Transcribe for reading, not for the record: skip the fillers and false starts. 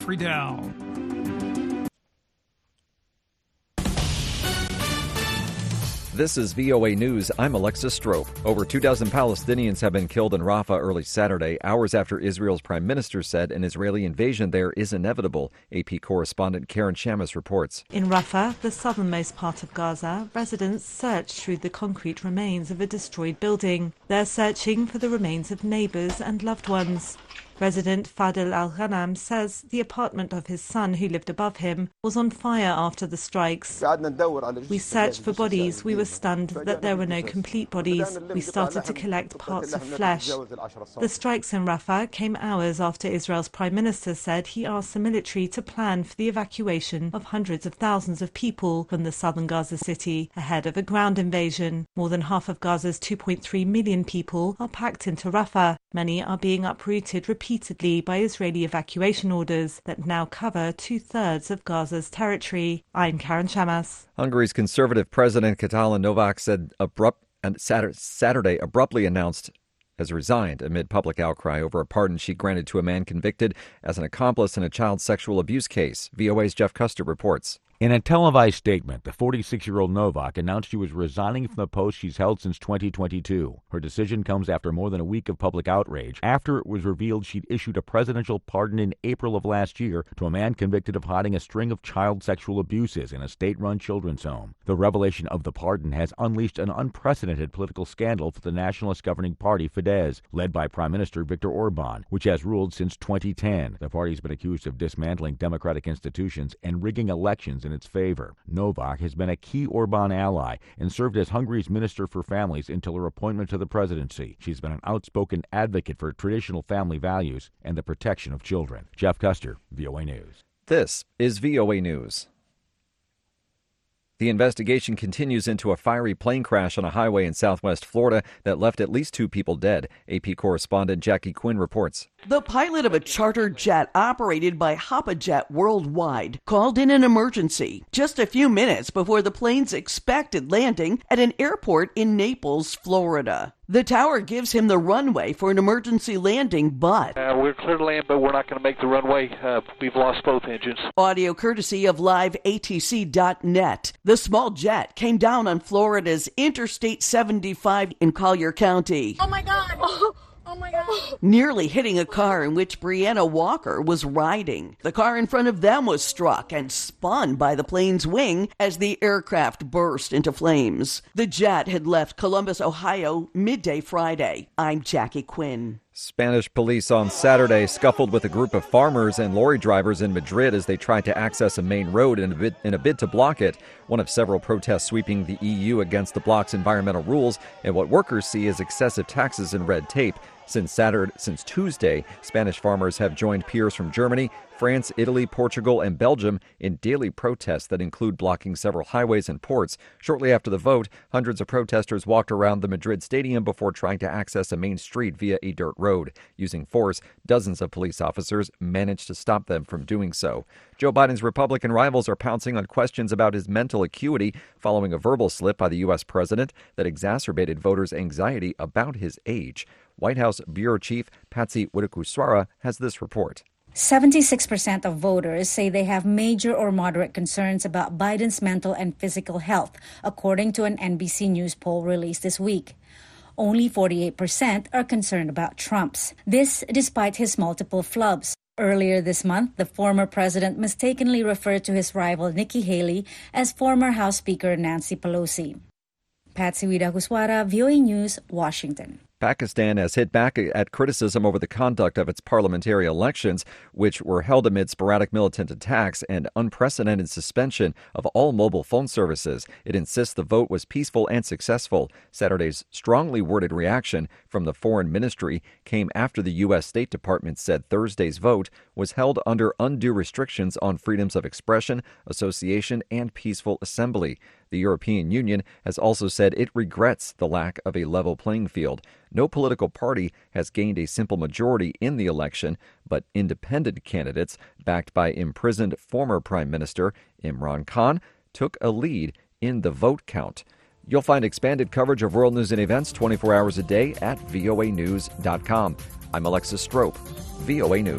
Free down. This is VOA News. I'm Alexis Strope. Over 24 Palestinians have been killed in Rafah early Saturday, hours after Israel's prime minister said an Israeli invasion there is inevitable. AP correspondent Karen Shamas reports. In Rafah, the southernmost part of Gaza, residents search through the concrete remains of a destroyed building. They're searching for the remains of neighbors and loved ones. Resident Fadel Al-Ghanam says the apartment of his son, who lived above him, was on fire after the strikes. We searched for bodies. We were stunned that there were no complete bodies. We started to collect parts of flesh. The strikes in Rafah came hours after Israel's prime minister said he asked the military to plan for the evacuation of hundreds of thousands of people from the southern Gaza city ahead of a ground invasion. More than half of Gaza's 2.3 million people are packed into Rafah. Many are being uprooted repeatedly by Israeli evacuation orders that now cover 2/3 of Gaza's territory. I'm Karen Shamas. Hungary's conservative president Katalin Novak said Saturday abruptly announced has resigned amid public outcry over a pardon she granted to a man convicted as an accomplice in a child sexual abuse case. VOA's Jeff Custer reports. In a televised statement, the 46-year-old Novak announced she was resigning from the post she's held since 2022. Her decision comes after more than a week of public outrage, after it was revealed she'd issued a presidential pardon in April of last year to a man convicted of hiding a string of child sexual abuses in a state-run children's home. The revelation of the pardon has unleashed an unprecedented political scandal for the nationalist governing party Fidesz, led by Prime Minister Viktor Orban, which has ruled since 2010. The party's been accused of dismantling democratic institutions and rigging elections in its favor. Novak has been a key Orban ally and served as Hungary's Minister for Families until her appointment to the presidency. She's been an outspoken advocate for traditional family values and the protection of children. Jeff Custer, VOA News. This is VOA News. The investigation continues into a fiery plane crash on a highway in southwest Florida that left at least 2 people dead. AP correspondent Jackie Quinn reports. The pilot of a charter jet operated by HapaJet Worldwide called in an emergency just a few minutes before the plane's expected landing at an airport in Naples, Florida. The tower gives him the runway for an emergency landing, but we're clear to land, but we're not going to make the runway. We've lost both engines. Audio courtesy of liveatc.net. The small jet came down on Florida's Interstate 75 in Collier County. Oh, my God. Oh my God. Nearly hitting a car in which Brianna Walker was riding. The car in front of them was struck and spun by the plane's wing as the aircraft burst into flames. The jet had left Columbus, Ohio, midday Friday. I'm Jackie Quinn. Spanish police on Saturday scuffled with a group of farmers and lorry drivers in Madrid as they tried to access a main road in a bid to block it. One of several protests sweeping the EU against the bloc's environmental rules and what workers see as excessive taxes and red tape. Since Tuesday, Spanish farmers have joined peers from Germany, France, Italy, Portugal, and Belgium in daily protests that include blocking several highways and ports. Shortly after the vote, hundreds of protesters walked around the Madrid stadium before trying to access a main street via a dirt road. Using force, dozens of police officers managed to stop them from doing so. Joe Biden's Republican rivals are pouncing on questions about his mental acuity following a verbal slip by the U.S. president that exacerbated voters' anxiety about his age. White House Bureau Chief Patsy Widakuswara has this report. 76% of voters say they have major or moderate concerns about Biden's mental and physical health, according to an NBC News poll released this week. Only 48% are concerned about Trump's. This despite his multiple flubs. Earlier this month, the former president mistakenly referred to his rival Nikki Haley as former House Speaker Nancy Pelosi. Patsy Widakuswara, VOA News, Washington. Pakistan has hit back at criticism over the conduct of its parliamentary elections, which were held amid sporadic militant attacks and unprecedented suspension of all mobile phone services. It insists the vote was peaceful and successful. Saturday's strongly worded reaction from the Foreign Ministry came after the U.S. State Department said Thursday's vote was held under undue restrictions on freedoms of expression, association, and peaceful assembly. The European Union has also said it regrets the lack of a level playing field. No political party has gained a simple majority in the election, but independent candidates, backed by imprisoned former Prime Minister Imran Khan, took a lead in the vote count. You'll find expanded coverage of world news and events 24 hours a day at voanews.com. I'm Alexis Strope, VOA News.